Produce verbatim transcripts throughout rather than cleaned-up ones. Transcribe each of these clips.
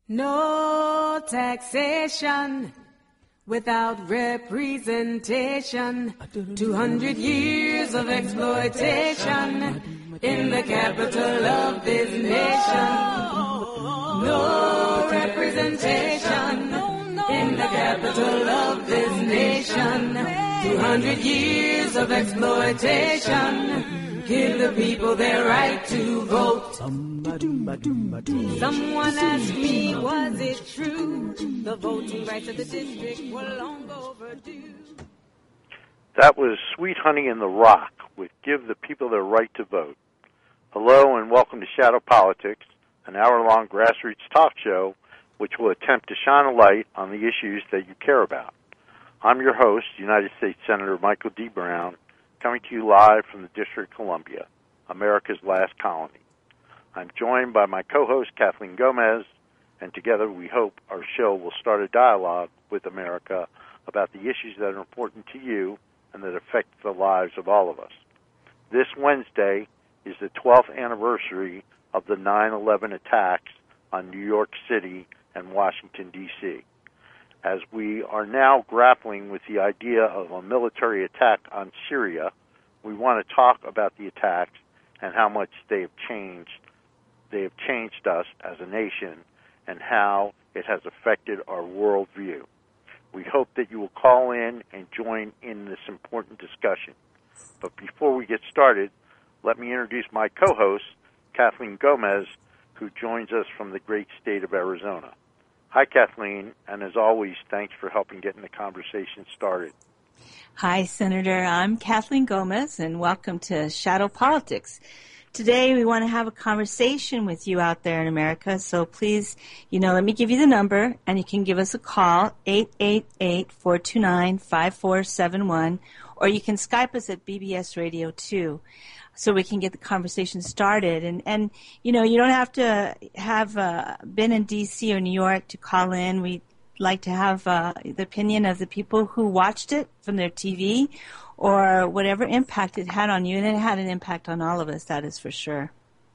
No taxation without representation. Two hundred years of exploitation in the capital of this nation. No representation in the capital of this nation. Two hundred years of exploitation. Give the people their right to vote. Someone asked me, was it true? The voting rights of the district were long overdue. That was Sweet Honey in the Rock with Give the People Their Right to Vote. Hello and welcome to Shadow Politics, an hour-long grassroots talk show which will attempt to shine a light on the issues that you care about. I'm your host, United States Senator Michael D. Brown, coming to you live from the District of Columbia, America's last colony. I'm joined by my co-host, Kathleen Gomez, and together we hope our show will start a dialogue with America about the issues that are important to you and that affect the lives of all of us. This Wednesday is the twelfth anniversary of the nine eleven attacks on New York City and Washington, D C As we are now grappling with the idea of a military attack on Syria, we want to talk about the attacks and how much they have changed. They have changed us as a nation and how it has affected our worldview. We hope that you will call in and join in this important discussion. But before we get started, let me introduce my co-host, Kathleen Gomez, who joins us from the great state of Arizona. Hi, Kathleen, and as always, thanks for helping getting the conversation started. Hi, Senator. I'm Kathleen Gomez, and welcome to Shadow Politics. Today, we want to have a conversation with you out there in America, so please, you know, let me give you the number, and you can give us a call, eight eight eight, four two nine, five four seven one, or you can Skype us at B B S Radio two. So we can get the conversation started. And, and you know, you don't have to have uh, been in D C or New York to call in. We'd like to have uh, the opinion of the people who watched it from their T V or whatever impact it had on you. And it had an impact on all of us, that is for sure.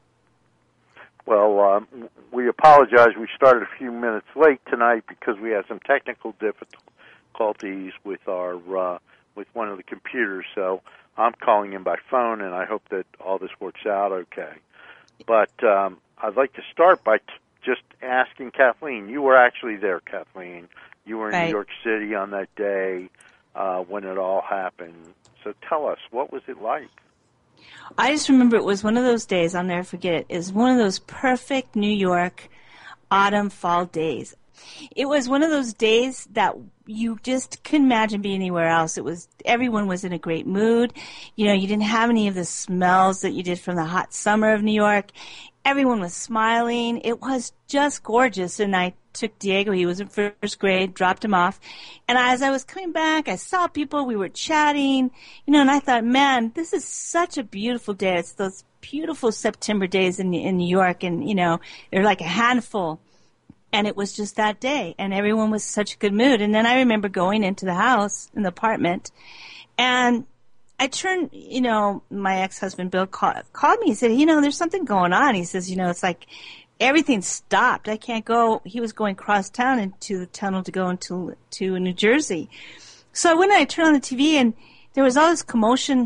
Well, um, we apologize. We started a few minutes late tonight because we had some technical difficulties with our uh, with one of the computers. So I'm calling in by phone, and I hope that all this works out okay. But um, I'd like to start by t- just asking Kathleen. You were actually there, Kathleen. You were in right. New York City on that day uh, when it all happened. So tell us, what was it like? I just remember it was one of those days, I'll never forget it, is one of those perfect New York autumn, fall days. It was one of those days that you just couldn't imagine being anywhere else. It was, everyone was in a great mood. You know, you didn't have any of the smells that you did from the hot summer of New York. Everyone was smiling. It was just gorgeous. And I took Diego, he was in first grade, dropped him off. And as I was coming back, I saw people, we were chatting, you know, and I thought, man, this is such a beautiful day. It's those beautiful September days in, in New York. And, you know, they're like a handful. And it was just that day, and everyone was such a good mood. And then I remember going into the house, in the apartment, and I turned, you know, my ex-husband Bill call, called me. He said, you know, there's something going on. He says, you know, it's like everything stopped. I can't go. He was going cross town into the tunnel to go into to New Jersey. So I went and I turned on the T V, and there was all this commotion,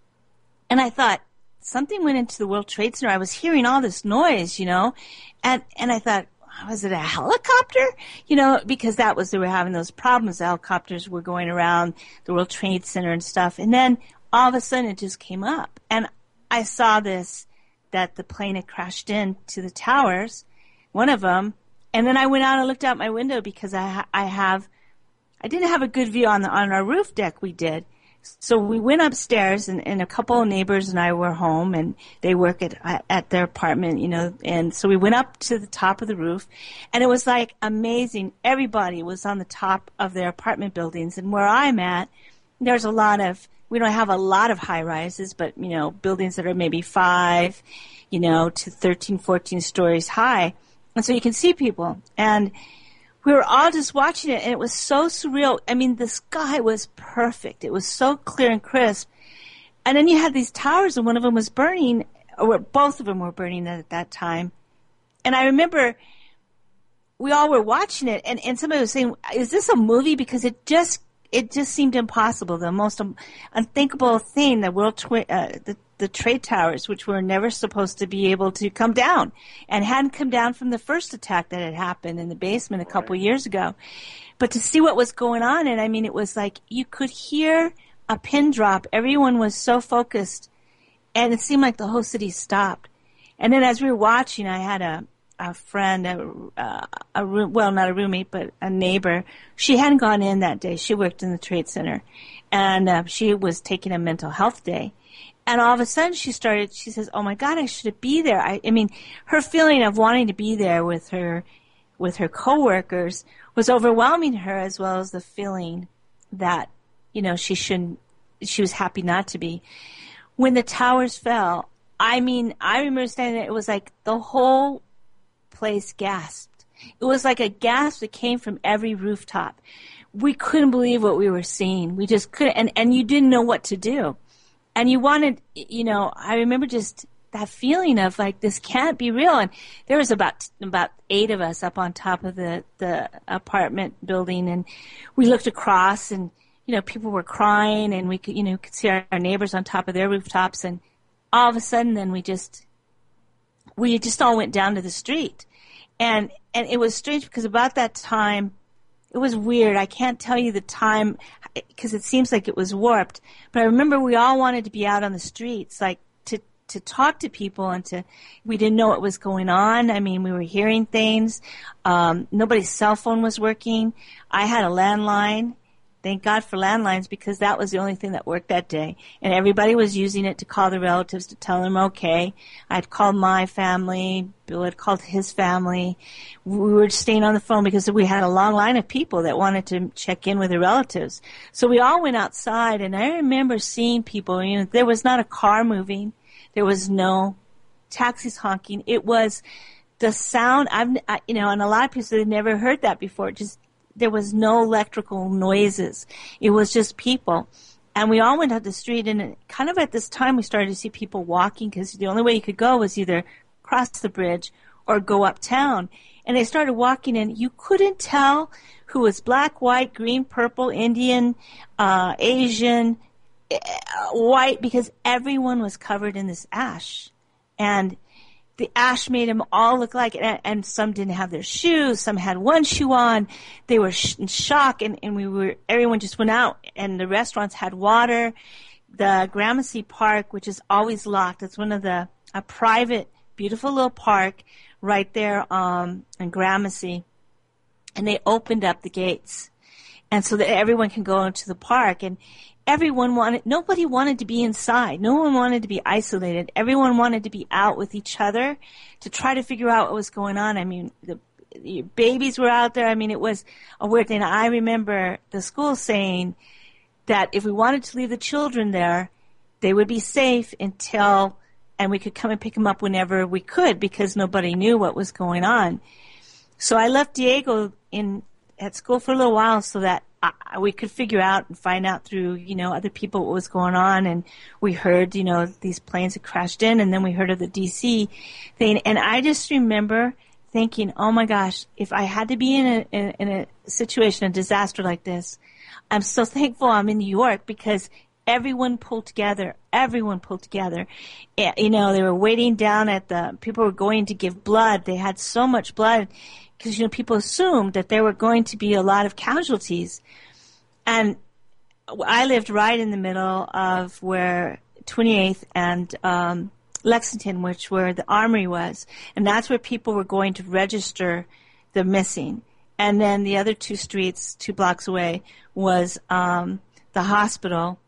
and I thought, something went into the World Trade Center. I was hearing all this noise, you know, and and I thought, was it a helicopter? You know, because that was, they were having those problems. The helicopters were going around the World Trade Center and stuff. And then all of a sudden it just came up. And I saw this, that the plane had crashed into the towers, one of them. And then I went out and looked out my window because I, ha- I have, I didn't have a good view on the, on our roof deck we did. So we went upstairs, and, and a couple of neighbors and I were home, and they work at at their apartment, you know, and so we went up to the top of the roof, and it was like amazing. Everybody was on the top of their apartment buildings, and where I'm at, there's a lot of, we don't have a lot of high-rises, but, you know, buildings that are maybe five, you know, to thirteen, fourteen stories high, and so you can see people, and we were all just watching it, and it was so surreal. I mean, the sky was perfect. It was so clear and crisp. And then you had these towers, and one of them was burning, or both of them were burning at that time. And I remember we all were watching it, and, and somebody was saying, is this a movie? Because it just it just seemed impossible, the most um, unthinkable thing, the World Twi- uh, the, the trade towers, which were never supposed to be able to come down, and hadn't come down from the first attack that had happened in the basement a couple Right. years ago. But to see what was going on, and I mean, it was like you could hear a pin drop. Everyone was so focused, and it seemed like the whole city stopped. And then as we were watching, I had a a friend, a, uh, a room, well, not a roommate, but a neighbor. She hadn't gone in that day. She worked in the Trade Center, and uh, she was taking a mental health day. And all of a sudden, she started. She says, "Oh my God, I should be there." I, I mean, her feeling of wanting to be there with her, with her coworkers, was overwhelming her, as well as the feeling that, you know, she shouldn't. She was happy not to be. When the towers fell, I mean, I remember standing there. It was like the whole place gasped. It was like a gasp that came from every rooftop. We couldn't believe what we were seeing. We just couldn't, and, and you didn't know what to do. And you wanted, you know, I remember just that feeling of like, this can't be real. And there was about, about eight of us up on top of the, the apartment building, and we looked across, and, you know, people were crying, and we could, you know, could see our, our neighbors on top of their rooftops, and all of a sudden then we just, we just all went down to the street. And and it was strange because about that time, it was weird. I can't tell you the time because it seems like it was warped. But I remember we all wanted to be out on the streets, like to, to talk to people, and to, we didn't know what was going on. I mean, we were hearing things. Um, nobody's cell phone was working. I had a landline. Thank God for landlines, because that was the only thing that worked that day. And everybody was using it to call the relatives to tell them okay. I'd called my family. Bill had called his family. We were staying on the phone because we had a long line of people that wanted to check in with their relatives. So we all went outside, and I remember seeing people. You know, there was not a car moving. There was no taxis honking. It was the sound. I've, I, you know, and a lot of people had never heard that before. Just there was no electrical noises. It was just people. And we all went out the street, and kind of at this time we started to see people walking, because the only way you could go was either cross the bridge or go uptown. And they started walking, and you couldn't tell who was black, white, green, purple, Indian, uh, Asian, uh, white, because everyone was covered in this ash. And the ash made them all look like, and, and some didn't have their shoes. Some had one shoe on. They were sh- in shock, and, and we were. Everyone just went out, and the restaurants had water. The Gramercy Park, which is always locked, it's one of the a private, beautiful little park right there um, in Gramercy, and they opened up the gates, and so that everyone can go into the park. And everyone wanted, nobody wanted to be inside. No one wanted to be isolated. Everyone wanted to be out with each other to try to figure out what was going on. I mean, the, the babies were out there. I mean, it was a weird thing. I remember the school saying that if we wanted to leave the children there, they would be safe until, and we could come and pick them up whenever we could, because nobody knew what was going on. So I left Diego in at school for a little while so that I, we could figure out and find out through, you know, other people what was going on. And we heard, you know, these planes had crashed in, and then we heard of the D C thing. And I just remember thinking, oh my gosh, if I had to be in a, in, in a situation, a disaster like this, I'm so thankful I'm in New York, because everyone pulled together. Everyone pulled together. You know, they were waiting down at the, people were going to give blood. They had so much blood, because, you know, people assumed that there were going to be a lot of casualties. And I lived right in the middle of where twenty-eighth and um, Lexington, which where the Armory was. And that's where people were going to register the missing. And then the other two streets, two blocks away, was um, the hospital,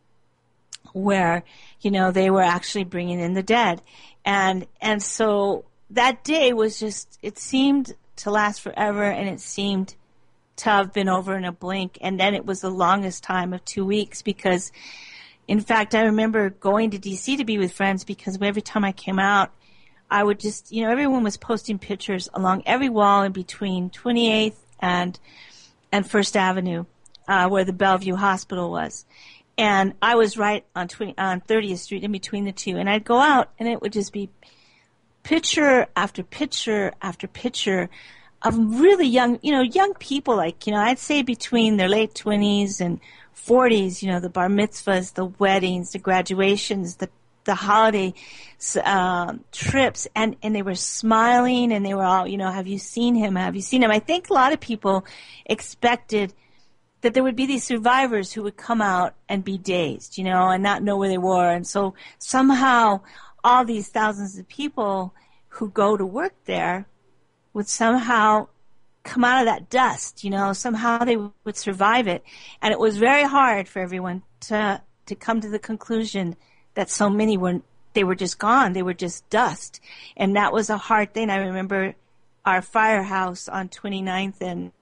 where, you know, they were actually bringing in the dead. And and so that day was just, it seemed to last forever, and it seemed to have been over in a blink. And then it was the longest time of two weeks because, in fact, I remember going to D C to be with friends, because every time I came out, I would just, you know, everyone was posting pictures along every wall in between twenty-eighth and and First Avenue, uh, where the Bellevue Hospital was. And I was right on twenty, on thirtieth Street in between the two. And I'd go out, and it would just be picture after picture after picture of really young, you know, young people, like, you know, I'd say between their late twenties and forties, you know, the bar mitzvahs, the weddings, the graduations, the the holiday uh, trips, and, and they were smiling, and they were all, you know, have you seen him? Have you seen him? I think a lot of people expected that there would be these survivors who would come out and be dazed, you know, and not know where they were. And so somehow all these thousands of people who go to work there would somehow come out of that dust, you know, somehow they would survive it. And it was very hard for everyone to to come to the conclusion that so many were, they were just gone. They were just dust. And that was a hard thing. I remember our firehouse on twenty-ninth and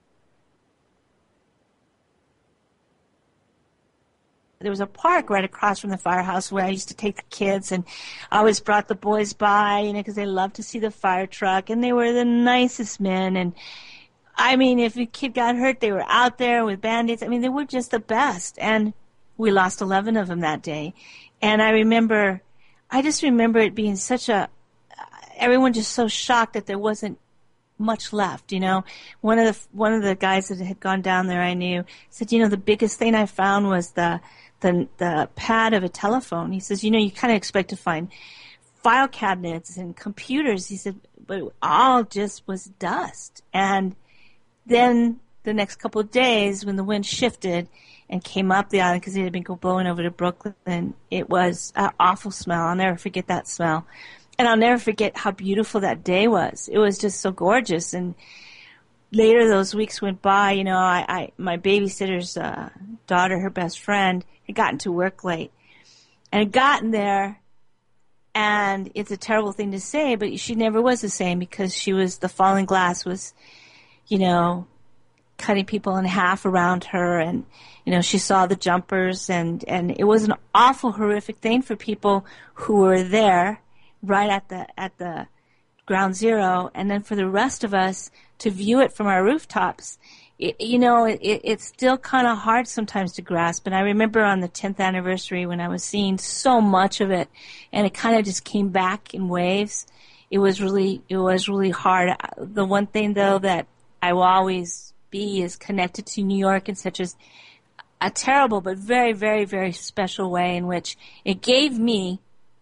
there was a park right across from the firehouse where I used to take the kids, and I always brought the boys by, you know, because they loved to see the fire truck, and they were the nicest men. And I mean, if a kid got hurt, they were out there with Band-Aids. I mean, they were just the best. And we lost eleven of them that day. And I remember, I just remember it being such a, everyone just so shocked that there wasn't much left, you know. One of the one of the guys that had gone down there I knew said, you know, the biggest thing I found was the the the pad of a telephone. He says, you know, you kind of expect to find file cabinets and computers. He said, but it all just was dust. And then the next couple of days, when the wind shifted and came up the island, because it had been blowing over to Brooklyn, it was an awful smell. I'll never forget that smell. And I'll never forget how beautiful that day was. It was just so gorgeous. And later those weeks went by, you know, I, I my babysitter's uh, daughter, her best friend, had gotten to work late. And had gotten there, and it's a terrible thing to say, but she never was the same, because she was, the falling glass was, you know, cutting people in half around her, and, you know, she saw the jumpers, and, and it was an awful, horrific thing for people who were there right at the at the ground zero, and then for the rest of us to view it from our rooftops. It, you know, it, it's still kind of hard sometimes to grasp. And I remember on the tenth anniversary when I was seeing so much of it, and it kind of just came back in waves. It was really, it was really hard. The one thing though that I will always be is connected to New York in such a, a terrible but very, very, very special way, in which it gave me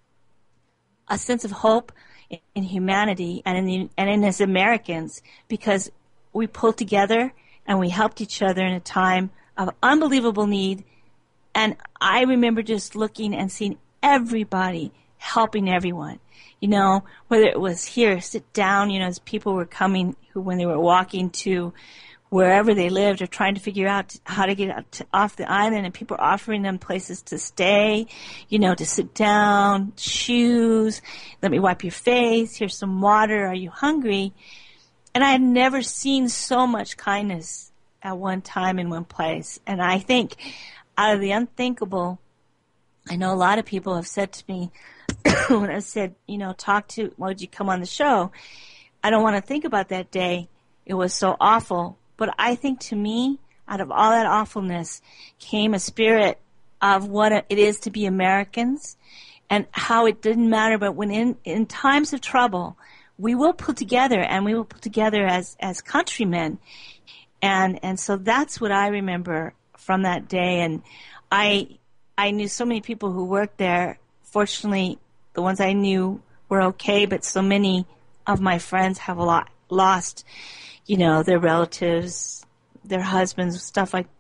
a sense of hope in humanity and in the, and in as Americans, because we pulled together and we helped each other in a time of unbelievable need. And I remember just looking and seeing everybody helping everyone. You know, whether it was here, sit down, you know, as people were coming who, when they were walking to wherever they lived, or trying to figure out how to get out to, off the island, and people offering them places to stay, you know, to sit down, shoes, let me wipe your face, here's some water, are you hungry? And I had never seen so much kindness at one time in one place. And I think out of the unthinkable, I know a lot of people have said to me, when I said, you know, talk to, why would you come on the show? I don't want to think about that day. It was so awful. But I think to me, out of all that awfulness, came a spirit of what it is to be Americans, and how it didn't matter, but when in, in times of trouble, we will pull together, and we will pull together as, as countrymen. And, and so that's what I remember from that day. And I, I knew so many people who worked there. Fortunately, the ones I knew were okay, but so many of my friends have a lot lost, you know, their relatives, their husbands, stuff like that.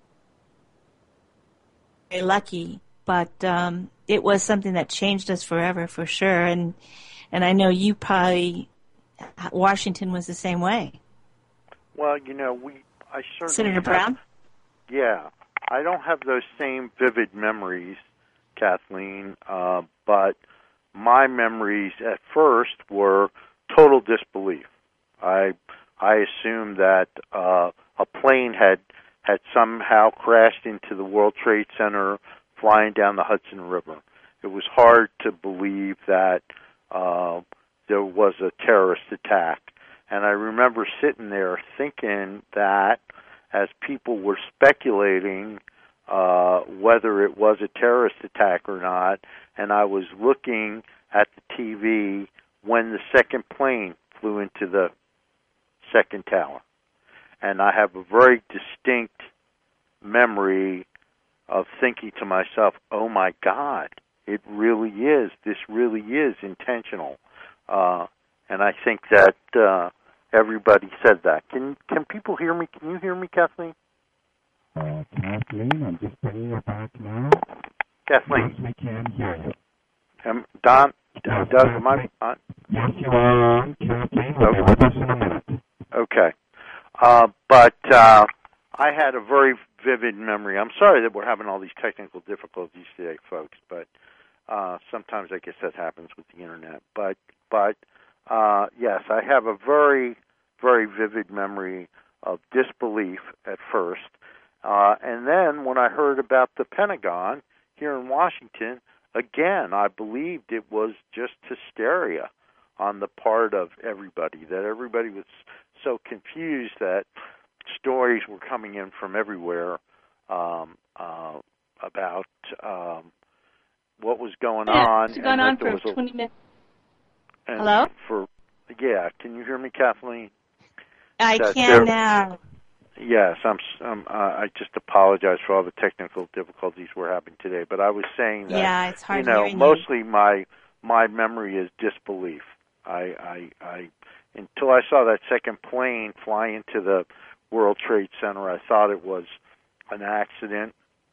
Very lucky, but um, it was something that changed us forever, for sure. And and I know you probably, Washington was the same way. Well, you know, we, I certainly Senator have, Brown? Yeah, I don't have those same vivid memories, Kathleen, uh, but my memories at first were total disbelief. I I assumed that uh, a plane had had somehow crashed into the World Trade Center flying down the Hudson River. It was hard to believe that uh, there was a terrorist attack. And I remember sitting there thinking that as people were speculating uh, whether it was a terrorist attack or not, and I was looking at the T V when the second plane flew into the second tower. And I have a very distinct memory of thinking to myself, oh, my God, it really is. This really is intentional. Uh, and I think that uh, everybody said that. Can can people hear me? Can you hear me, Kathleen? Uh, Kathleen, I'm just bringing you back now. Kathleen. Yes, we can hear you. Um, Don, Yes, Doug, Kathleen. am I on? Yes, you are on, Kathleen. We'll be Okay. with us in a minute. Okay. Uh, but uh, I had a very vivid memory. I'm sorry that we're having all these technical difficulties today, folks, but uh, sometimes I guess that happens with the Internet. But, but uh, yes, I have a very, very vivid memory of disbelief at first. Uh, and then when I heard about the Pentagon here in Washington, again, I believed it was just hysteria on the part of everybody, that everybody was so confused that stories were coming in from everywhere um, uh, about um, what was going Yeah, on. it's gone and on that there for was a, twenty minutes. and Hello? For, yeah, can you hear me, Kathleen? I that can there- now. Yes, I'm. I'm uh, I just apologize for all the technical difficulties we're having today. But I was saying that Yeah, it's hard you know, hearing you. mostly my my memory is disbelief. I, I I until I saw that second plane fly into the World Trade Center, I thought it was an accident.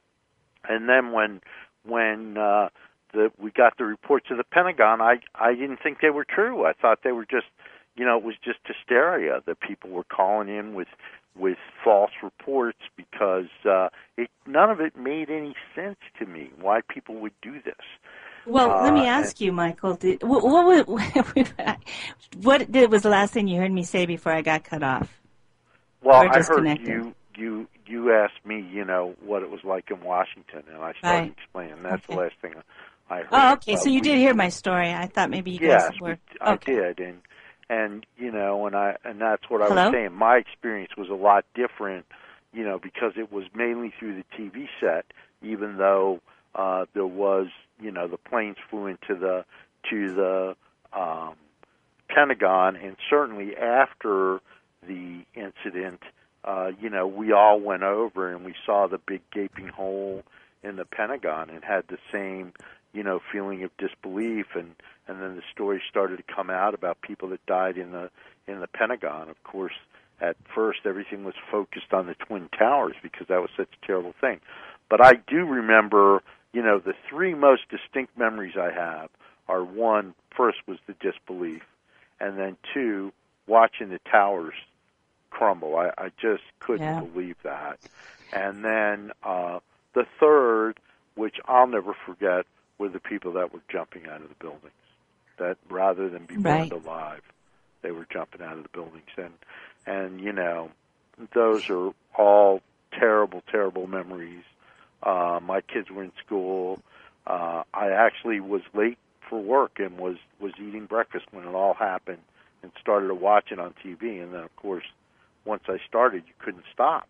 And then when when uh, the we got the reports of the Pentagon, I I didn't think they were true. I thought they were just, you know, it was just hysteria that people were calling in with. with false reports because uh, it, none of it made any sense to me why people would do this. Well, uh, let me ask you, Michael. Did, what, what, what, what did, was the last thing you heard me say before I got cut off? Well, Or I heard disconnected? you, you you asked me, you know, what it was like in Washington, and I started Right. explaining. That's Okay. the last thing I heard. Oh, okay. Uh, So you we- did hear my story. I thought maybe you Yes, guys were. we, I okay. did, and and you know, and I and that's what I Hello? was saying. My experience was a lot different, you know, because it was mainly through the T V set, even though uh, there was, you know, the planes flew into the to the um, Pentagon, and certainly after the incident, uh, you know, we all went over and we saw the big gaping hole in the Pentagon and had the same, you know, feeling of disbelief, and, and then the stories started to come out about people that died in the in the Pentagon. Of course, at first everything was focused on the Twin Towers because that was such a terrible thing. But I do remember, you know, the three most distinct memories I have are, one, first was the disbelief, and then two, watching the towers crumble. I, I just couldn't Yeah. believe that. And then uh, the third, which I'll never forget, were the people that were jumping out of the buildings. That rather than be Right. burned alive, they were jumping out of the buildings. And, and you know, those are all terrible, terrible memories. Uh, my kids were in school. Uh, I actually was late for work and was, was eating breakfast when it all happened and started to watch it on T V. And then, of course, once I started, you couldn't stop.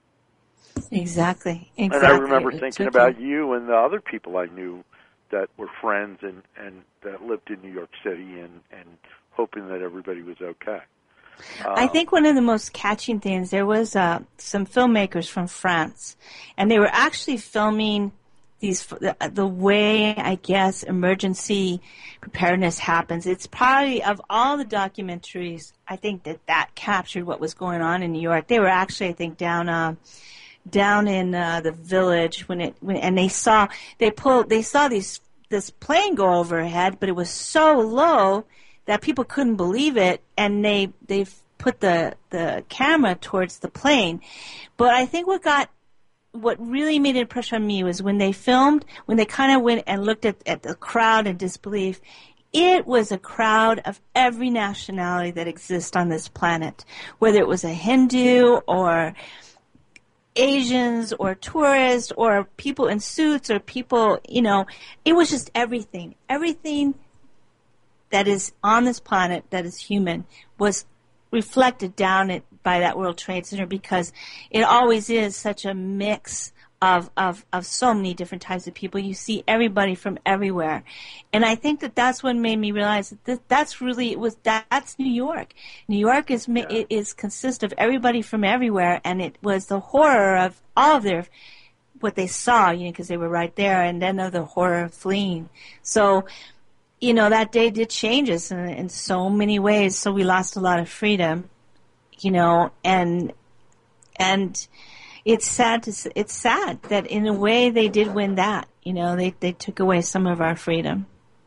Exactly. Exactly. And I remember It thinking took about you and the other people I knew that were friends and, and that lived in New York City and, and hoping that everybody was okay. I think one of the most catching things, there was uh, some filmmakers from France, and they were actually filming these the, the way, I guess, emergency preparedness happens. It's probably, of all the documentaries, I think that that captured what was going on in New York. They were actually, I think, down uh, down in uh, the Village when it when, and they saw they pulled they saw these this plane go overhead, but it was so low that people couldn't believe it, and they they put the the camera towards the plane. But I think what got what really made an impression on me was when they filmed, when they kind of went and looked at, at the crowd in disbelief. It was a crowd of every nationality that exists on this planet, whether it was a Hindu or Asians or tourists or people in suits or people, you know, it was just everything. Everything that is on this planet that is human was reflected down it by that World Trade Center, because it always is such a mix of, of, of so many different types of people. You see everybody from everywhere. And I think that that's what made me realize that this, that's really, it was, that, that's New York. New York is, yeah. it is consists of everybody from everywhere, and it was the horror of all of their, what they saw, you know, because they were right there, and then of the horror of fleeing. So, you know, that day did change us in, in so many ways, so we lost a lot of freedom, you know, and, and, It's sad to it's sad that in a way they did win that. You know, they they took away some of our freedom.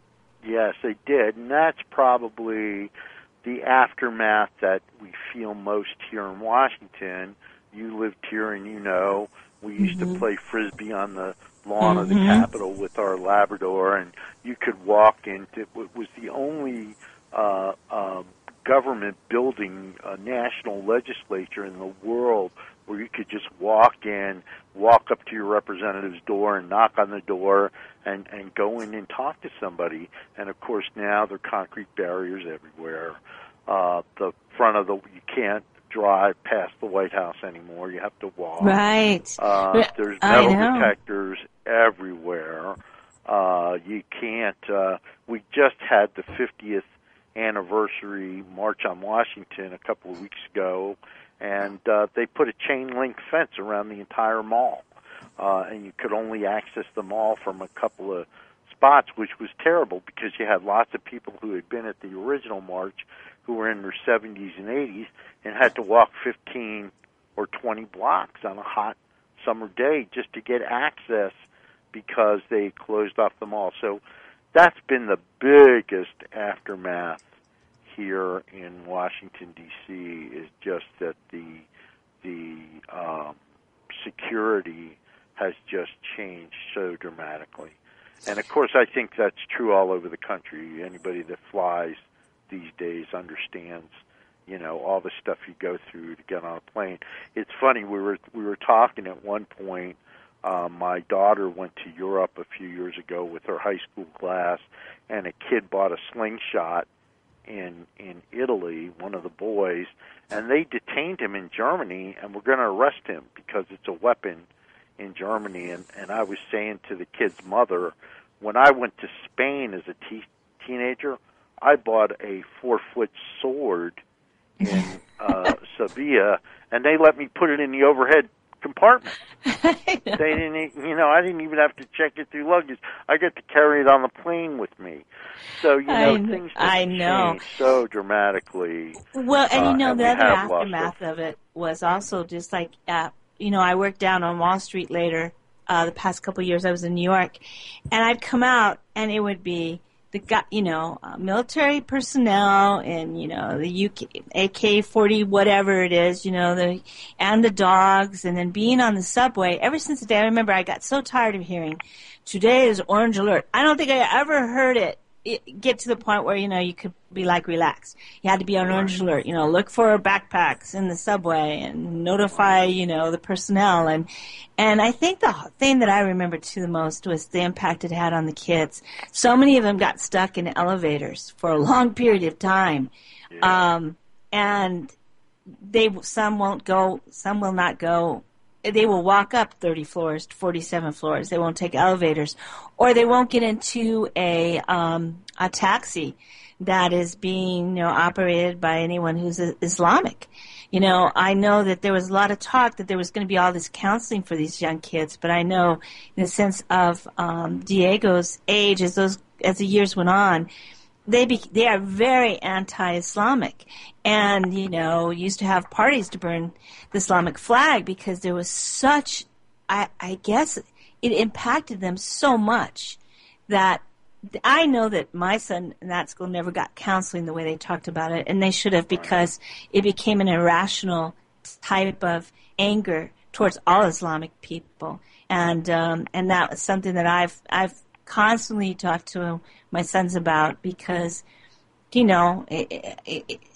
Yes, they did, and that's probably the aftermath that we feel most here in Washington. You lived here, and you know we used mm-hmm. to play frisbee on the lawn mm-hmm. of the Capitol with our Labrador, and you could walk into it was the only uh, uh, government building, a national legislature in the world, where you could just walk in, walk up to your representative's door and knock on the door and, and go in and talk to somebody. And, of course, now there are concrete barriers everywhere. Uh, the front of the, you can't drive past the White House anymore. You have to walk. Right. Uh, there's metal detectors everywhere. Uh, you can't, uh, we just had the fiftieth anniversary March on Washington a couple of weeks ago, and uh, they put a chain-link fence around the entire mall, uh, and you could only access the mall from a couple of spots, which was terrible because you had lots of people who had been at the original march who were in their seventies and eighties and had to walk fifteen or twenty blocks on a hot summer day just to get access because they closed off the mall. So that's been the biggest aftermath here in Washington, D C, is just that the the um, security has just changed so dramatically. And, of course, I think that's true all over the country. Anybody that flies these days understands, you know, all the stuff you go through to get on a plane. It's funny, we were we were talking at one point. Uh, my daughter went to Europe a few years ago with her high school class, and a kid bought a slingshot in in Italy, one of the boys, and they detained him in Germany and were going to arrest him because it's a weapon in Germany. And, and I was saying to the kid's mother, when I went to Spain as a te- teenager, I bought a four-foot sword in uh, Sevilla, and they let me put it in the overhead compartment. They didn't, you know, I didn't even have to check it through luggage. I got to carry it on the plane with me. So, you know, I, things I know. change so dramatically. Well, and you know, uh, the other aftermath of it was also just like, uh, you know, I worked down on Wall Street later. Uh, the past couple of years I was in New York, and I'd come out, and it would be the guy, you know, uh, military personnel, and you know the U K A K forty whatever it is, you know, the and the dogs, and then being on the subway. Ever since the day I remember, I got so tired of hearing, "Today is Orange Alert." I don't think I ever heard it, it get to the point where you know you could be like relaxed. You had to be on Orange Alert, you know, look for backpacks in the subway and notify, you know, the personnel. And and I think the thing that I remember too the most was the impact it had on the kids. So many of them got stuck in elevators for a long period of time, yeah. um, and they some won't go, some will not go. They will walk up thirty floors, forty-seven floors. They won't take elevators, or they won't get into a um, a taxi that is being, you know, operated by anyone who's Islamic. You know, I know that there was a lot of talk that there was going to be all this counseling for these young kids, but I know in the sense of um, Diego's age, as those as the years went on, they be, they are very anti-Islamic, and you know, used to have parties to burn the Islamic flag because there was such, I, I guess, it impacted them so much that. I know that my son in that school never got counseling the way they talked about it, and they should have, because it became an irrational type of anger towards all Islamic people, and um, and that was something that I've I've constantly talked to my sons about, because you know it, it, it,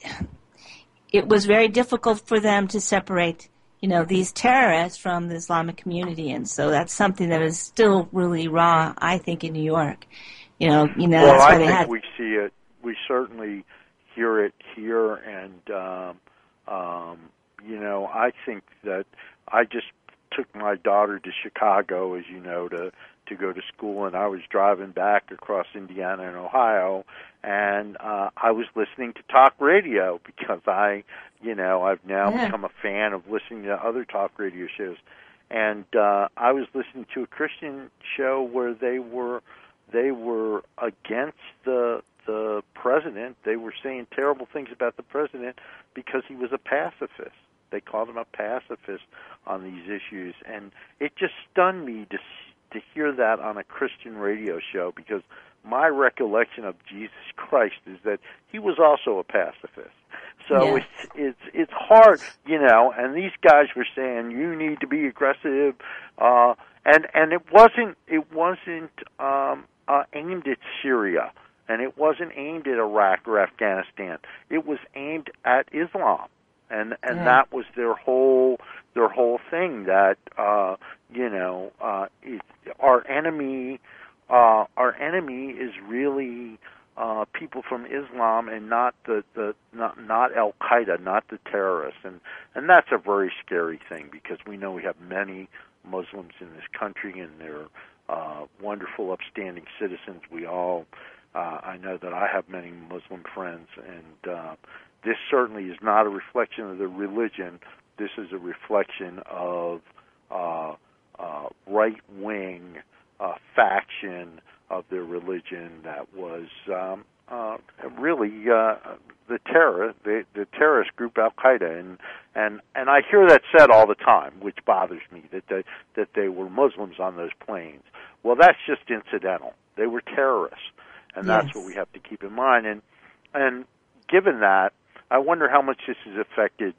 it was very difficult for them to separate, you know, these terrorists from the Islamic community, and so that's something that is still really raw, I think, in New York. You know, you know. Well, that's why I they think had... we see it. We certainly hear it here, and um, um, you know, I think that I just took my daughter to Chicago, as you know, to to go to school, and I was driving back across Indiana and Ohio, and uh, I was listening to talk radio because I, you know, I've now Yeah. become a fan of listening to other talk radio shows. And uh, I was listening to a Christian show where they were they were against the the president. They were saying terrible things about the president because he was a pacifist. They called him a pacifist on these issues, and it just stunned me to to hear that on a Christian radio show, because my recollection of Jesus Christ is that he was also a pacifist. So Yes. it's it's it's hard, you know. And these guys were saying you need to be aggressive, uh, and and it wasn't it wasn't um, uh, aimed at Syria, and it wasn't aimed at Iraq or Afghanistan. It was aimed at Islam, and and Yeah. that was their whole their whole thing. That uh, you know, uh, it, our enemy, uh, our enemy is really. Uh, people from Islam, and not the, the not not Al Qaeda, not the terrorists, and and that's a very scary thing, because we know we have many Muslims in this country, and they're uh, wonderful, upstanding citizens. We all, uh, I know that I have many Muslim friends, and uh, this certainly is not a reflection of the religion. This is a reflection of uh, uh, right wing uh, faction of their religion that was um, uh, really uh, the terror, the, the terrorist group Al Qaeda, and and and I hear that said all the time, which bothers me, that they, that they were Muslims on those planes. Well, that's just incidental. They were terrorists, and that's Yes. what we have to keep in mind. And and given that, I wonder how much this has affected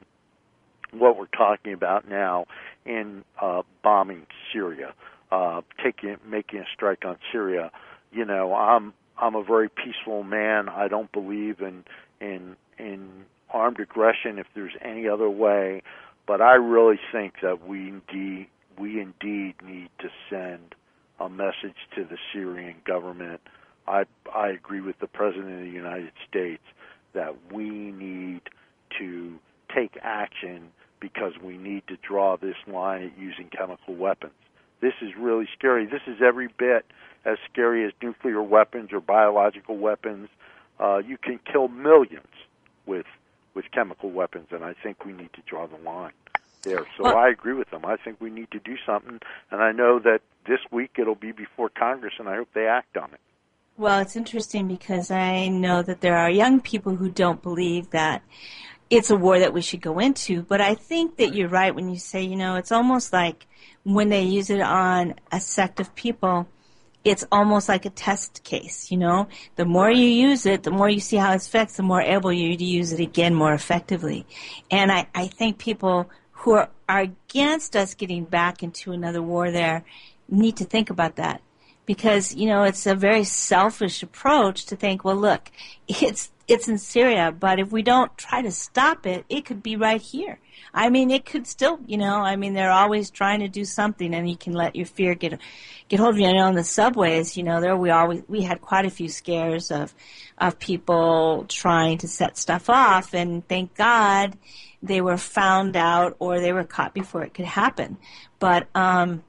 what we're talking about now in uh, bombing Syria. Uh, taking, making a strike on Syria. You know, I'm I'm a very peaceful man. I don't believe in in in armed aggression if there's any other way. But I really think that we indeed we indeed need to send a message to the Syrian government. I I agree with the President of the United States that we need to take action, because we need to draw this line at using chemical weapons. This is really scary. This is every bit as scary as nuclear weapons or biological weapons. Uh, you can kill millions with with chemical weapons, and I think we need to draw the line there. So Well, I agree with them. I think we need to do something, and I know that this week it'll be before Congress, and I hope they act on it. Well, it's interesting because I know that there are young people who don't believe that it's a war that we should go into, but I think that you're right when you say, you know, it's almost like when they use it on a sect of people, it's almost like a test case, you know. The more you use it, the more you see how it affects, the more able you are to use it again more effectively. And I, I think people who are, are against us getting back into another war there need to think about that. Because, you know, it's a very selfish approach to think, well, look, it's it's in Syria, but if we don't try to stop it, it could be right here. I mean, it could still, you know, I mean, they're always trying to do something, and you can let your fear get get hold of you. I know on the subways, you know, there we always we had quite a few scares of of people trying to set stuff off, and thank God they were found out or they were caught before it could happen. But um,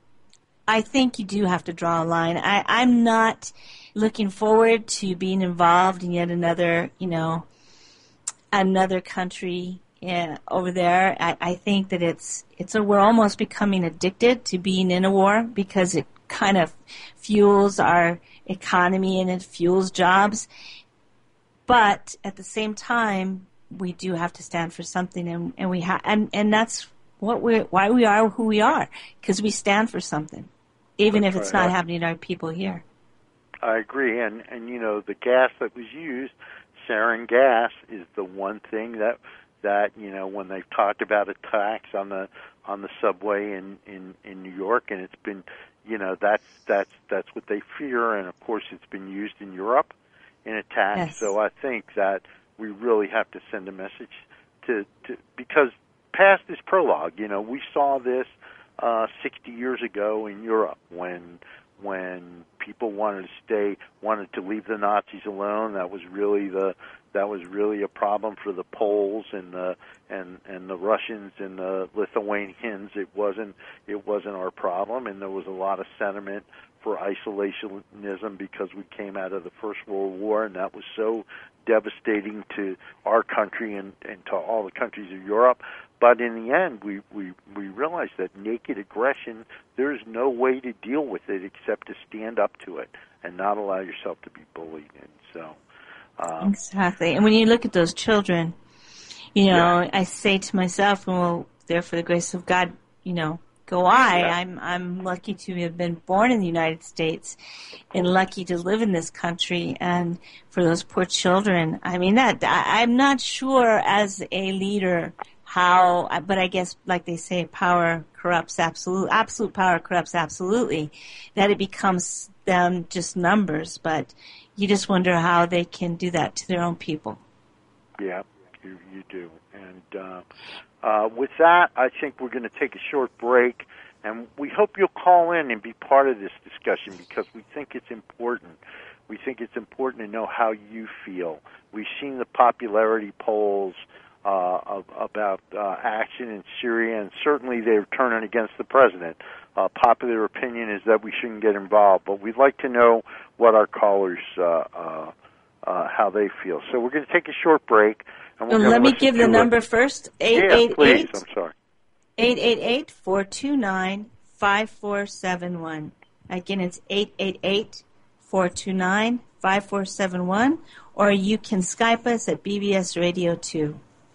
I think you do have to draw a line. I, I'm not looking forward to being involved in yet another, you know, another country yeah, over there. I, I think that it's it's a, we're almost becoming addicted to being in a war, because it kind of fuels our economy and it fuels jobs. But at the same time, we do have to stand for something, and, and we ha- and and that's what we why we are who we are, because we stand for something, even That's if it's right. not happening to our people here. I agree, and and you know, the gas that was used, sarin gas, is the one thing that that you know, when they've talked about attacks on the on the subway in in in New York, and it's been, you know, that's that's that's what they fear, and of course it's been used in Europe in attacks. Yes. So I think that we really have to send a message to, to because past is prologue. You know, we saw this uh, sixty years ago in Europe when. when people wanted to stay, wanted to leave the Nazis alone. That was really the That was really a problem for the Poles and the and and the Russians and the Lithuanians. It wasn't it wasn't our problem, and there was a lot of sentiment for isolationism because we came out of the First World War, and that was so devastating to our country and, and to all the countries of Europe. But in the end, we, we, we realized that naked aggression, there is no way to deal with it except to stand up to it and not allow yourself to be bullied. And so, um, exactly. And when you look at those children, you know, yeah. I say to myself, well, there for the grace of God, you know, go I. Yeah. I'm I'm lucky to have been born in the United States and lucky to live in this country. And for those poor children, I mean, that I, I'm not sure as a leader how, but I guess, like they say, power corrupts absolute, absolute power corrupts absolutely, that it becomes them just numbers. But you just wonder how they can do that to their own people. Yeah, you, you do. And uh, uh, with that, I think we're going to take a short break, and we hope you'll call in and be part of this discussion because we think it's important. We think it's important to know how you feel. We've seen the popularity polls uh, of, about uh, action in Syria, and certainly they're turning against the president. Uh, popular opinion is that we shouldn't get involved, but we'd like to know what our callers, uh, uh, uh, how they feel. So we're going to take a short break. Well, let me give the number a, first. eight eight eight, yeah, please. I'm sorry. eight eight eight, four two nine, five four seven one. Again, it's eight eight eight, four two nine, five four seven one. Or you can Skype us at B B S Radio two.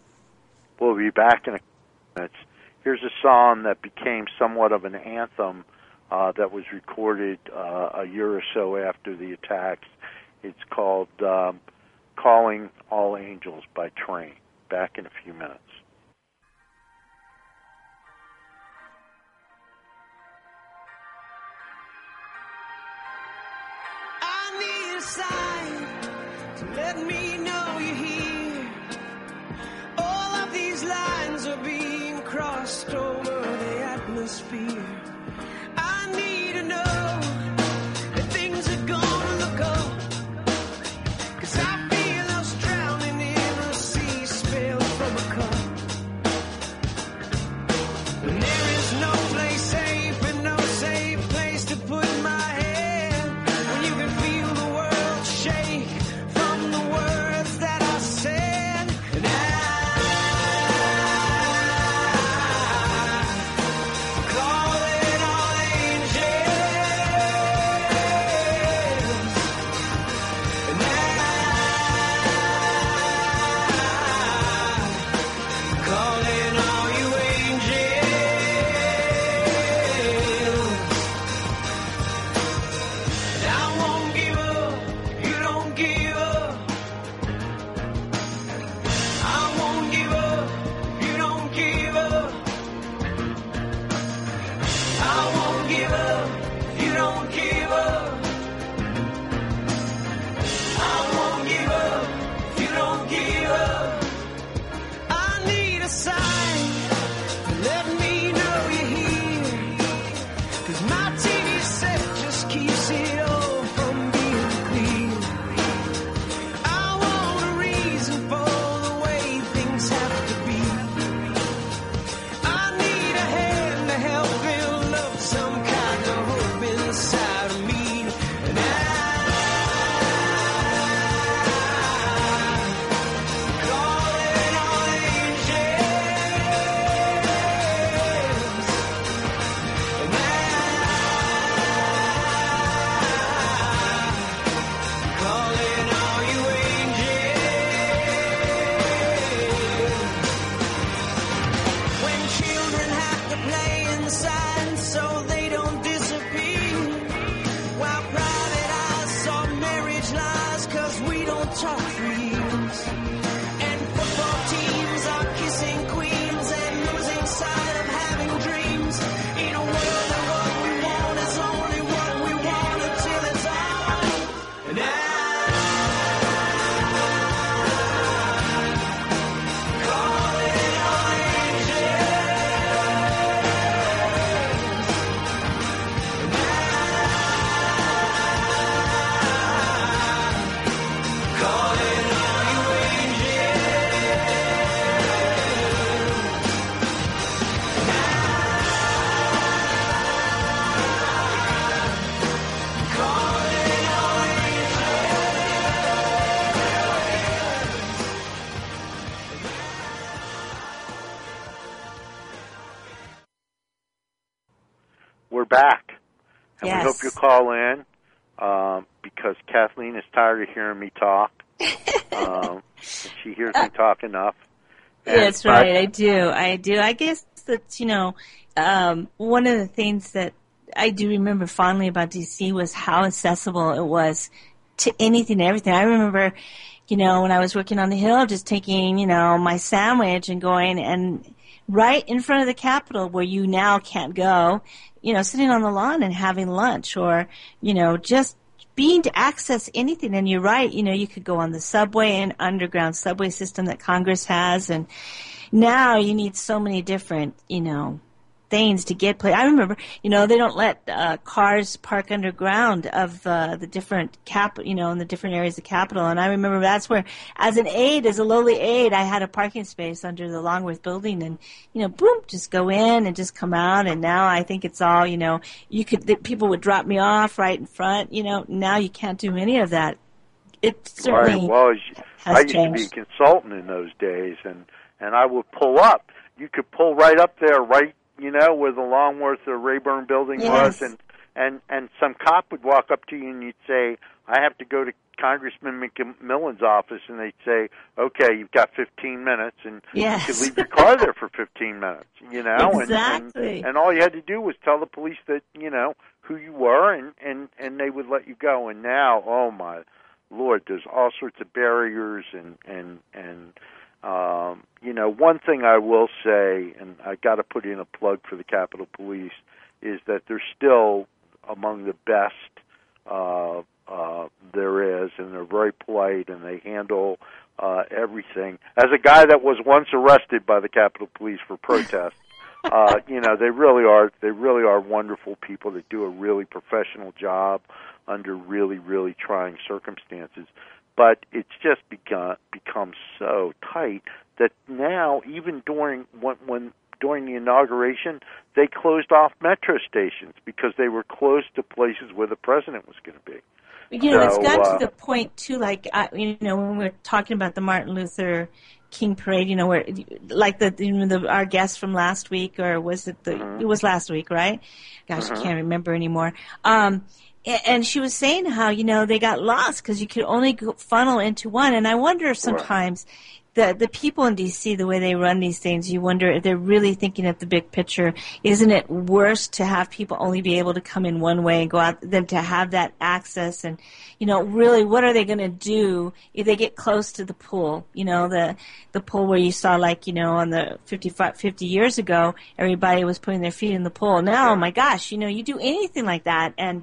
We'll be back in a few minutes. Here's a song that became somewhat of an anthem uh, that was recorded uh, a year or so after the attacks. It's called um, Calling All Angels by Train. Back in a few minutes. I need a sign to let me know you're here. All of these lines are being crossed over the atmosphere. I need to know that things are gonna look up, 'cause I feel us drowning in a sea spilled from a cup. And there is no place safe and no safe place to put my head when you can feel the world shake from the world. back. And Yes. we hope you call in um, because Kathleen is tired of hearing me talk. um, she hears me talk enough. And That's right. I, I do. I do. I guess that, you know, um, one of the things that I do remember fondly about D C was how accessible it was to anything and everything. I remember, you know, when I was working on the Hill, just taking, you know, my sandwich and going and right in front of the Capitol where you now can't go, you know, sitting on the lawn and having lunch or, you know, just being to access anything. And you're right, you know, you could go on the subway and underground subway system that Congress has. And now you need so many different, you know, things to get play. I remember, you know, they don't let uh, cars park underground of uh, the different cap, you know, in the different areas of Capitol. And I remember that's where, as an aide, as a lowly aide, I had a parking space under the Longworth building, and you know, boom, just go in and just come out. And now I think it's all, you know, you could the, people would drop me off right in front. You know, now you can't do any of that. It certainly right. Well, has I used changed. to be a consultant in those days, and and I would pull up. You could pull right up there, right. You know, where the Longworth or Rayburn building Yes. was, and, and, and some cop would walk up to you and you'd say, I have to go to Congressman McMillan's office, and they'd say, okay, you've got fifteen minutes, and Yes. you could leave your car there for fifteen minutes, you know? Exactly. And, and, and all you had to do was tell the police that, you know, who you were, and, and, and they would let you go. And now, oh my Lord, there's all sorts of barriers and, and, and, Um, you know, one thing I will say, and I got to put in a plug for the Capitol Police, is that they're still among the best uh, uh, there is, and they're very polite, and they handle uh, everything. As a guy that was once arrested by the Capitol Police for protest, uh, you know, they really are. They really are wonderful people that do a really professional job under really, really trying circumstances. But it's just become become so tight that now, even during when, when during the inauguration, they closed off metro stations because they were close to places where the president was going to be. You know, So, it's gotten uh, to the point too. Like, I, you know, when we were talking about the Martin Luther King parade, you know, where like the, you know, the our guest from last week, or was it the? Mm-hmm. It was last week, right? Gosh, Mm-hmm. I can't remember anymore. Um, And she was saying how, you know, they got lost because you could only go funnel into one. And I wonder sometimes the the people in D C, the way they run these things, you wonder if they're really thinking of the big picture. Isn't it worse to have people only be able to come in one way and go out than to have that access? And, you know, really, what are they going to do if they get close to the pool? You know, the the pool where you saw, like, you know, on the fifty-five, fifty years ago, everybody was putting their feet in the pool. Now, oh my gosh, you know, you do anything like that, and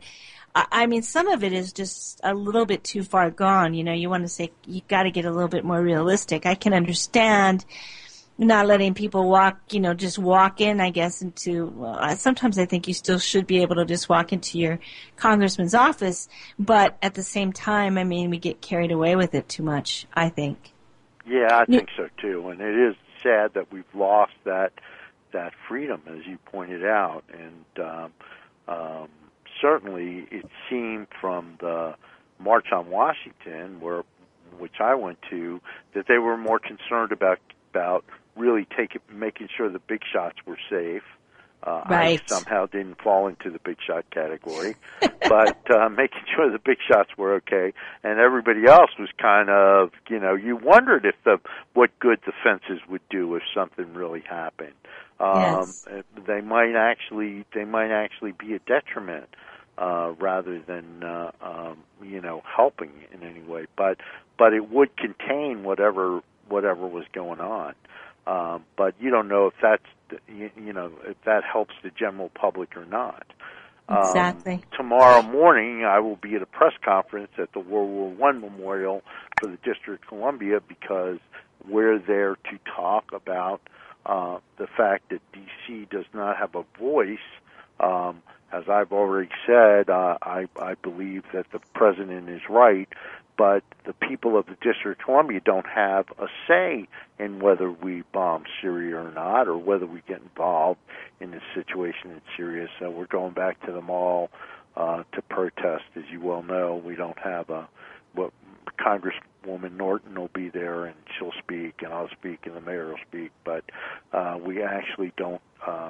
I mean, some of it is just a little bit too far gone. You know, you want to say you got to get a little bit more realistic. I can understand not letting people walk, you know, just walk in, I guess, into, well, I, sometimes I think you still should be able to just walk into your congressman's office. But at the same time, I mean, we get carried away with it too much, I think. Yeah, I think so too. And it is sad that we've lost that, that freedom, as you pointed out. And, um, um, certainly, it seemed from the March on Washington, where which I went to, that they were more concerned about about really taking making sure the big shots were safe. Uh, right. I somehow didn't fall into the big shot category, but uh, making sure the big shots were okay, and everybody else was kind of, you know, you wondered if the what good the fences would do if something really happened. Um, yes. They might actually they might actually be a detriment. Uh, rather than uh, um, you know, helping in any way, but but it would contain whatever whatever was going on. Um, but you don't know if that's you, you know if that helps the general public or not. Exactly. Um, tomorrow morning, I will be at a press conference at the World War One Memorial for the District of Columbia because we're there to talk about uh, the fact that D C does not have a voice. Um, As I've already said, uh, I, I believe that the president is right, but the people of the District of Columbia don't have a say in whether we bomb Syria or not, or whether we get involved in the situation in Syria. So we're going back to the mall uh, to protest. As you well know, we don't have a what Congresswoman Norton will be there, and she'll speak, and I'll speak, and the mayor will speak, but uh, we actually don't uh,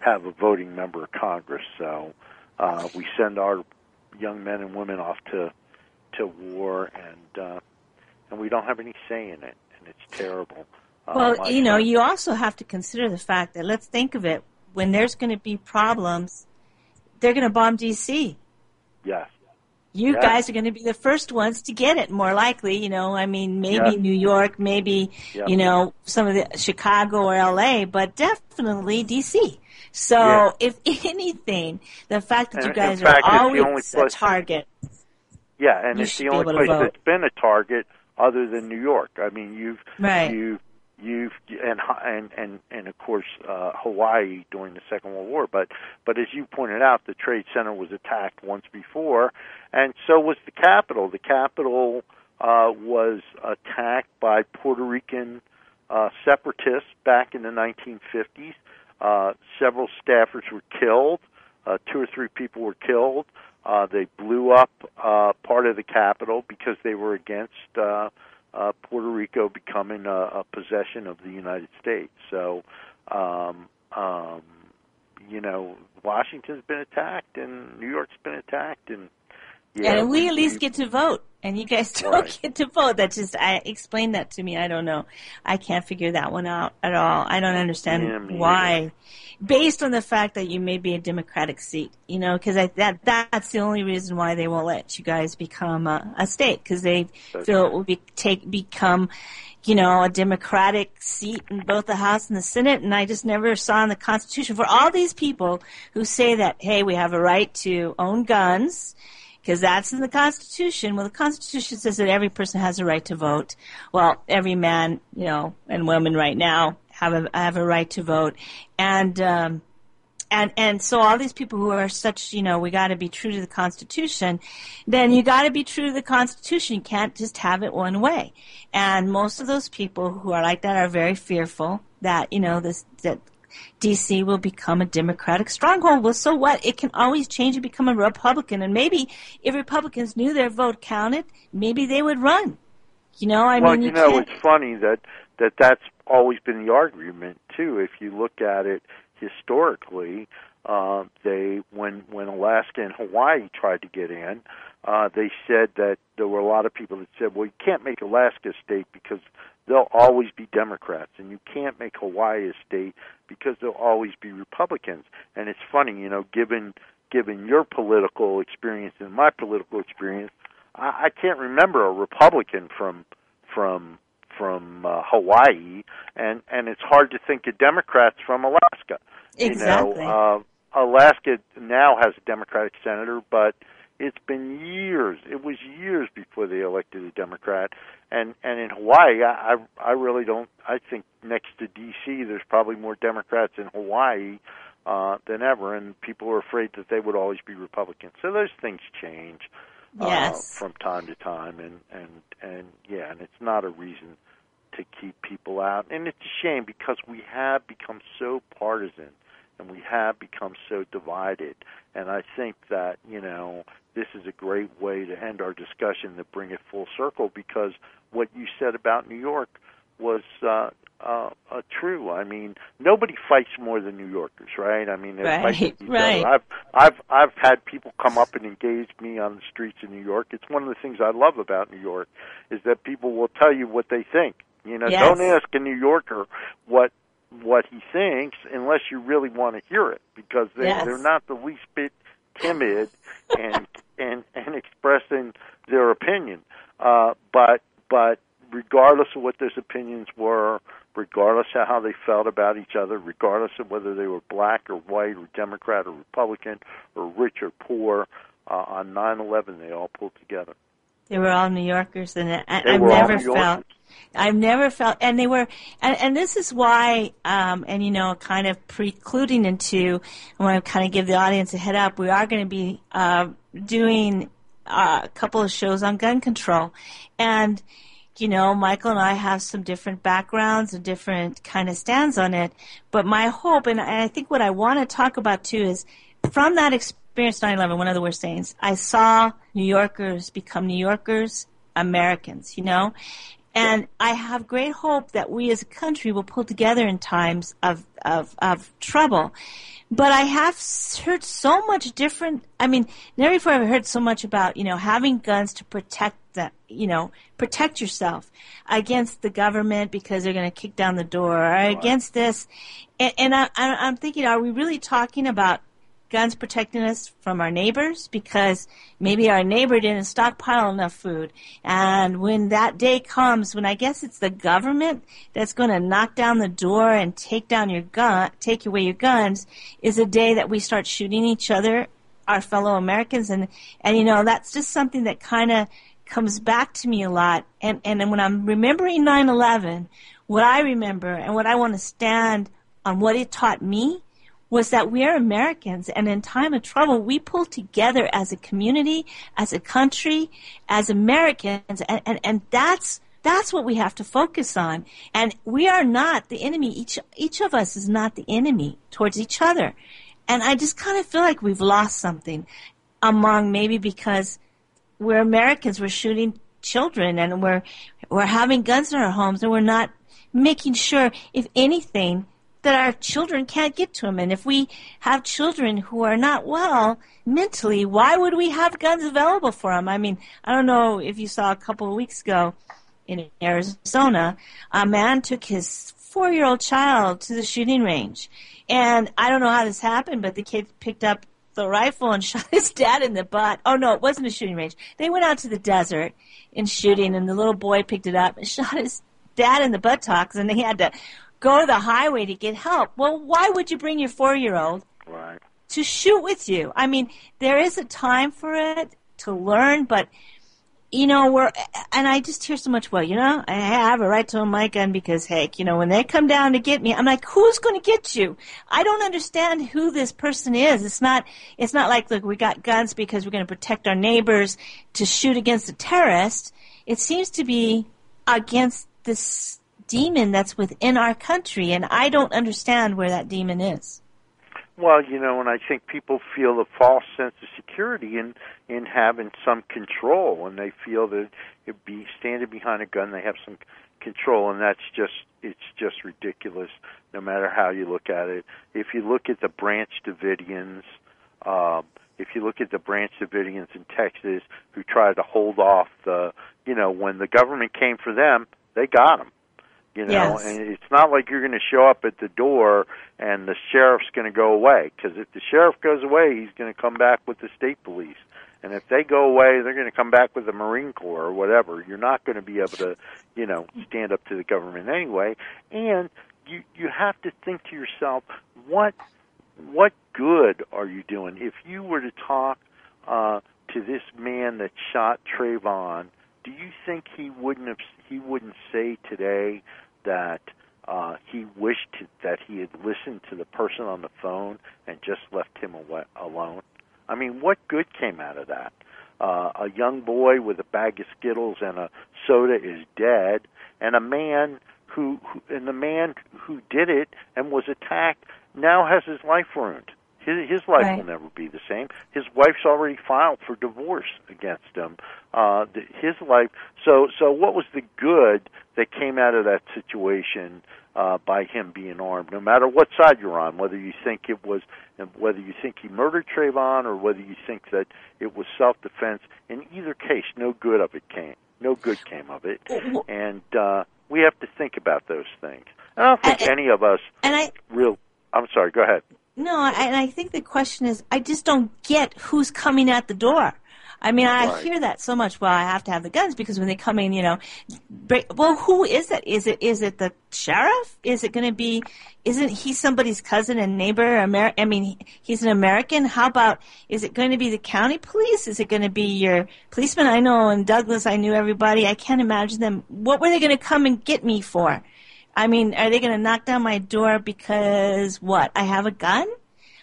have a voting member of Congress. So uh, we send our young men and women off to to war, and uh, and we don't have any say in it, and it's terrible. Uh, well, you know, son, you also have to consider the fact that, let's think of it, when there's going to be problems, they're going to bomb D C. Yes. You yes. guys are going to be the first ones to get it, more likely. You know, I mean, maybe yes. New York, maybe, yep. you know, some of the Chicago or L A, but definitely D C. So, yeah. if anything, the fact that and you guys in fact, are it's the only always a place, target. Yeah, and you it's the only place that's been a target other than New York. I mean, you've right. you you've and and and and of course uh, Hawaii during the Second World War. But but as you pointed out, the Trade Center was attacked once before, and so was the Capitol. The Capitol uh, was attacked by Puerto Rican uh, separatists back in the nineteen fifties. Uh, several staffers were killed. Uh, two or three people were killed. Uh, they blew up uh, part of the Capitol because they were against uh, uh, Puerto Rico becoming a, a possession of the United States. So, um, um, you know, Washington's been attacked and New York's been attacked, and yeah, and we, we at least we, get to vote, and you guys don't right. get to vote. That just, I explain that to me. I don't know. I can't figure that one out at all. I don't understand yeah, why. Either. Based on the fact that you may be a Democratic seat, you know, because that that's the only reason why they won't let you guys become a, a state, because they that's feel right. it will be take become, you know, a Democratic seat in both the House and the Senate. And I just never saw in the Constitution for all these people who say that, hey, we have a right to own guns, because that's in the Constitution. Well, the Constitution says that every person has a right to vote. Well, every man, you know, and woman right now have a have a right to vote, and um, and and so all these people who are such, you know, we got to be true to the Constitution. Then you got to be true to the Constitution. You can't just have it one way. And most of those people who are like that are very fearful that, you know, this that D C will become a Democratic stronghold. Well, so what? It can always change and become a Republican. And maybe if Republicans knew their vote counted, maybe they would run. You know, I well, mean, you, you know, can't... it's funny that, that that's always been the argument, too. If you look at it historically, uh, they when when Alaska and Hawaii tried to get in, uh, they said that there were a lot of people that said, well, you can't make Alaska a state because there'll always be Democrats, and you can't make Hawaii a state because there'll always be Republicans. And it's funny, you know, given given your political experience and my political experience, I, I can't remember a Republican from from from uh, Hawaii, and and it's hard to think of Democrats from Alaska. Exactly. You know, uh, Alaska now has a Democratic senator, but it's been years. It was years before they elected a Democrat. And and in Hawaii, I I really don't. I think next to D C, there's probably more Democrats in Hawaii uh, than ever, and people are afraid that they would always be Republicans. So those things change uh, yes. from time to time, and and and yeah, and it's not a reason to keep people out. And it's a shame because we have become so partisan, and we have become so divided. And I think that, you know, this is a great way to end our discussion, to bring it full circle, because what you said about New York was uh, uh, uh, true. I mean, nobody fights more than New Yorkers, right? I mean, they're right, fighting each right. other. I've I've I've had people come up and engage me on the streets of New York. It's one of the things I love about New York is that people will tell you what they think. You know, yes. don't ask a New Yorker what what he thinks unless you really want to hear it, because they, yes. they're not the least bit timid and and and expressing their opinion. Uh, but but regardless of what those opinions were, regardless of how they felt about each other, regardless of whether they were black or white or Democrat or Republican or rich or poor, uh, on nine eleven they all pulled together. They were all New Yorkers, and I, They I've were all never New felt. Yorkers. I've never felt, and they were, and, and this is why, um, and you know, kind of precluding into, I want to kind of give the audience a head up. We are going to be uh, doing uh, a couple of shows on gun control, and you know, Michael and I have some different backgrounds and different kind of stands on it. But my hope, and I think what I want to talk about too, is from that experience, nine eleven, one of the worst things, I saw New Yorkers become New Yorkers, Americans, you know. And I have great hope that we as a country will pull together in times of, of, of trouble. But I have heard so much different, I mean, never before have I heard so much about, you know, having guns to protect the, you know, protect yourself against the government because they're going to kick down the door, or right. against this. And, and I, I'm thinking, are we really talking about guns protecting us from our neighbors? Because maybe our neighbor didn't stockpile enough food. And when that day comes, when I guess it's the government that's going to knock down the door and take down your gun, take away your guns, is a day that we start shooting each other, our fellow Americans. And, and you know, that's just something that kind of comes back to me a lot. And, and when I'm remembering nine eleven, what I remember and what I want to stand on what it taught me was that we are Americans, and in time of trouble, we pull together as a community, as a country, as Americans, and, and, and that's that's what we have to focus on. And we are not the enemy. Each each of us is not the enemy towards each other. And I just kind of feel like we've lost something among, maybe because we're Americans, we're shooting children, and we're we're having guns in our homes, and we're not making sure, if anything, that our children can't get to them. And if we have children who are not well mentally, why would we have guns available for them? I mean, I don't know if you saw a couple of weeks ago in Arizona, a man took his four-year-old child to the shooting range. And I don't know how this happened, but the kid picked up the rifle and shot his dad in the butt. Oh, no, it wasn't a shooting range. They went out to the desert in shooting, and the little boy picked it up and shot his dad in the buttocks, and they had to go to the highway to get help. Well, why would you bring your four-year-old right. to shoot with you? I mean, there is a time for it to learn, but, you know, we're, and I just hear so much, well, you know, I have a right to own my gun because, heck, you know, when they come down to get me, I'm like, who's going to get you? I don't understand who this person is. It's not, it's not like, look, we got guns because we're going to protect our neighbors to shoot against a terrorist. It seems to be against this demon that's within our country, and I don't understand where that demon is. Well, you know, and I think people feel a false sense of security in in having some control, and they feel that it be standing behind a gun, they have some control, and that's just it's just ridiculous. No matter how you look at it, if you look at the Branch Davidians, um, if you look at the Branch Davidians in Texas who tried to hold off the, you know, when the government came for them, they got them. You know, yes. And it's not like you're going to show up at the door and the sheriff's going to go away. Because if the sheriff goes away, he's going to come back with the state police. And if they go away, they're going to come back with the Marine Corps or whatever. You're not going to be able to, you know, stand up to the government anyway. And you you have to think to yourself, what what good are you doing? If you were to talk uh, to this man that shot Trayvon, do you think he wouldn't have he wouldn't say today that uh, he wished that he had listened to the person on the phone and just left him away, alone? I mean, what good came out of that? Uh, a young boy with a bag of Skittles and a soda is dead, and a man who, who and the man who did it and was attacked now has his life ruined. His, his life right. will never be the same. His wife's already filed for divorce against him. Uh, the, his life. So, so what was the good that came out of that situation uh, by him being armed? No matter what side you're on, whether you think it was, whether you think he murdered Trayvon or whether you think that it was self-defense, in either case, no good of it came. No good came of it, and uh, we have to think about those things. I don't think and, any of us and I, real. I'm sorry. Go ahead. No, and I think the question is, I just don't get who's coming at the door. I mean, I right. hear that so much. Well, I have to have the guns because when they come in, you know, break, well, who is it? Is it is it the sheriff? Is it going to be? Isn't he somebody's cousin and neighbor? Ameri- I mean, he's an American. How about? Is it going to be the county police? Is it going to be your policeman? I know in Douglas, I knew everybody. I can't imagine them. What were they going to come and get me for? I mean, are they going to knock down my door because, what, I have a gun?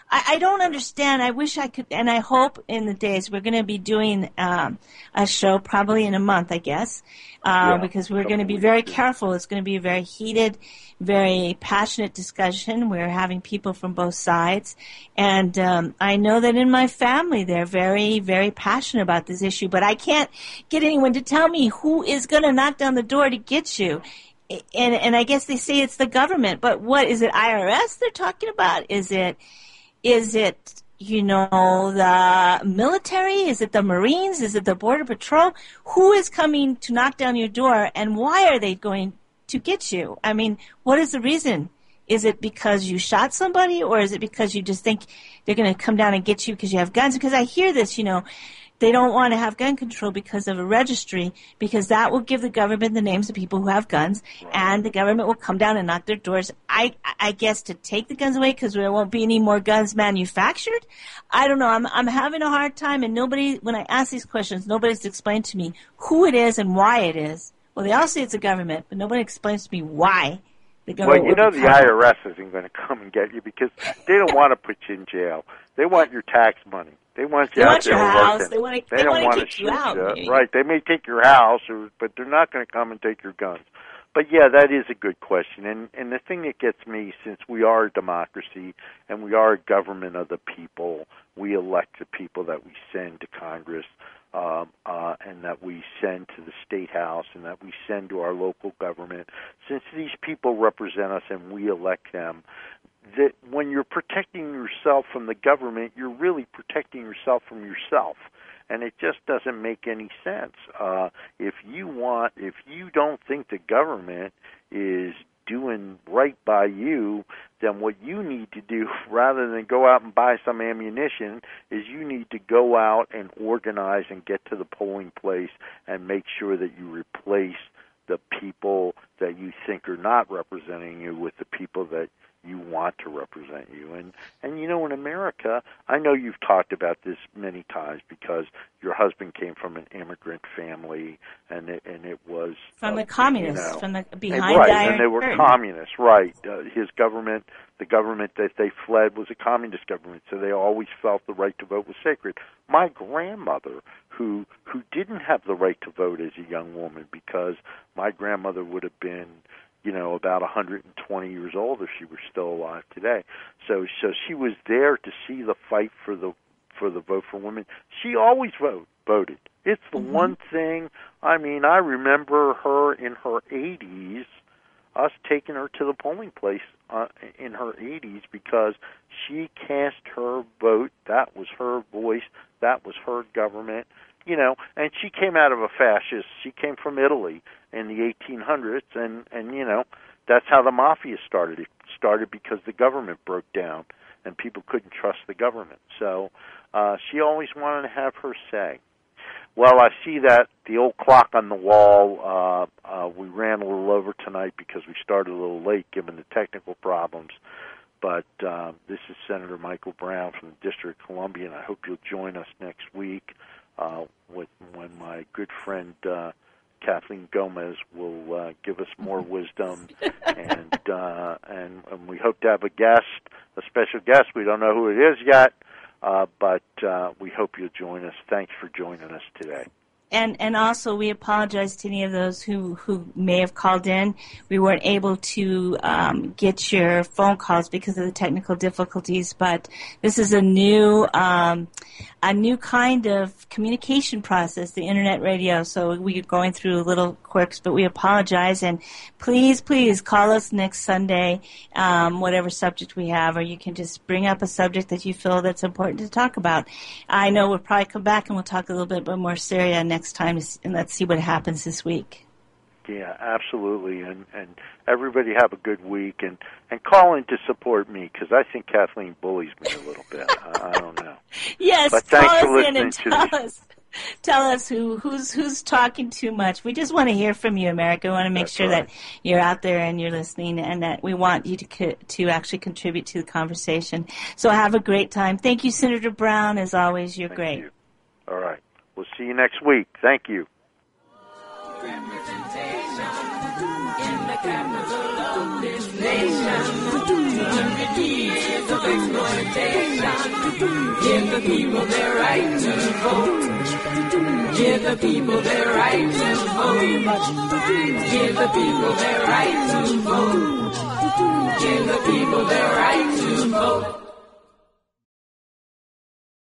I, I don't understand. I wish I could, and I hope in the days we're going to be doing um, a show probably in a month, I guess, uh, Yeah, because we're couple going to be weeks, very yeah. careful. It's going to be a very heated, very passionate discussion. We're having people from both sides, and um, I know that in my family they're very, very passionate about this issue, but I can't get anyone to tell me who is going to knock down the door to get you. And, and I guess they say it's the government, but what, is it I R S they're talking about? Is it... Is it, you know, the military? Is it the Marines? Is it the Border Patrol? Who is coming to knock down your door, and why are they going to get you? I mean, what is the reason? Is it because you shot somebody, or is it because you just think they're going to come down and get you because you have guns? Because I hear this, you know, they don't want to have gun control because of a registry, because that will give the government the names of people who have guns, and the government will come down and knock their doors, I, I guess, to take the guns away because there won't be any more guns manufactured. I don't know. I'm, I'm having a hard time, and nobody, when I ask these questions, nobody's explained to me who it is and why it is. Well, they all say it's the government, but nobody explains to me why the government Well, you know would the come. I R S isn't going to come and get you because they don't want to put you in jail. They want your tax money. They want you They out want there your working. house. They want to, They, they don't want want to to kick shoot you out. you. maybe. Right. They may take your house, or, but they're not going to come and take your guns. But, yeah, that is a good question. And, and the thing that gets me, since we are a democracy and we are a government of the people, we elect the people that we send to Congress, um, uh, and that we send to the State House, and that we send to our local government. Since these people represent us and we elect them, that when you're protecting yourself from the government, you're really protecting yourself from yourself. And it just doesn't make any sense. Uh, if you want, if you don't think the government is doing right by you, then what you need to do, rather than go out and buy some ammunition, is you need to go out and organize and get to the polling place and make sure that you replace the people that you think are not representing you with the people that you want to represent you. And, and you know, in America, I know you've talked about this many times because your husband came from an immigrant family, and it, and it was... From uh, the communists, you know, from the and, behind right, the Iron and they were Curtain. communists, right. Uh, his government, the government that they fled was a communist government, so they always felt the right to vote was sacred. My grandmother, who who didn't have the right to vote as a young woman, because my grandmother would have been, you know, about one hundred twenty years old if she were still alive today. So, so she was there to see the fight for the for the vote for women. She always vote, voted. It's the Mm-hmm. one thing. I mean, I remember her in her eighties, us taking her to the polling place uh, in her eighties because she cast her vote. That was her voice. That was her government. You know, and she came out of a fascist. She came from Italy in the eighteen hundreds, and, and you know, that's how the mafia started. It started because the government broke down, and people couldn't trust the government. So uh, she always wanted to have her say. Well, I see that the old clock on the wall, uh, uh, we ran a little over tonight because we started a little late given the technical problems. But uh, this is Senator Michael Brown from the District of Columbia, and I hope you'll join us next week uh, with, when my good friend uh, Kathleen Gomez will uh, give us more wisdom, and, uh, and and we hope to have a guest, a special guest. We don't know who it is yet, uh, but uh, we hope you'll join us. Thanks for joining us today. And and also we apologize to any of those who, who may have called in. We weren't able to um, get your phone calls because of the technical difficulties, but this is a new um, a new kind of communication process, the internet radio. So we're going through little quirks, but we apologize. And please, please call us next Sunday, um, whatever subject we have, or you can just bring up a subject that you feel that's important to talk about. I know we'll probably come back and we'll talk a little bit more Syria next time, and let's see what happens this week. Yeah, absolutely, and and everybody have a good week, and, and call in to support me, because I think Kathleen bullies me a little bit. I, I don't know. Yes, but call thanks for us in listening and to tell these. us, tell us who who's who's talking too much. We just want to hear from you, America. We want to make That's sure right. that you're out there and you're listening, and that we want you to co- to actually contribute to the conversation. So have a great time. Thank you, Senator Brown. As always, you're Thank great. you. All right. We'll see you next week. Thank you. Representation. in the capital of this nation. Two hundred years of exploitation. Give the people their right to vote. Give the people their right to vote. Give the people their right to vote. Give the people their right to vote.